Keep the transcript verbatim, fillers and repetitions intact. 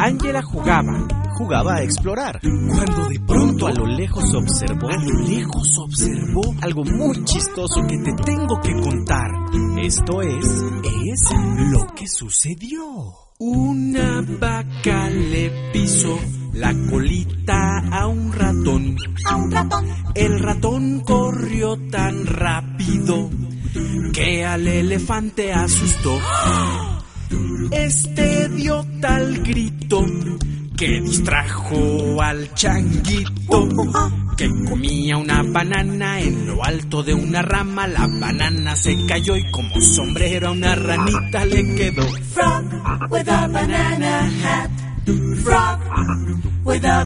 Ángela jugaba, jugaba a explorar, cuando de pronto a lo lejos observó, a lo lejos observó algo muy chistoso que te tengo que contar. Esto es, es lo que sucedió. Una vaca le pisó la colita a un ratón. A un ratón. El ratón corrió tan rápido que al elefante asustó. Este dio tal grito que distrajo al changuito, que comía una banana en lo alto de una rama. La banana se cayó y como sombrero a una ranita le quedó. Frog with a banana hat. Frog with a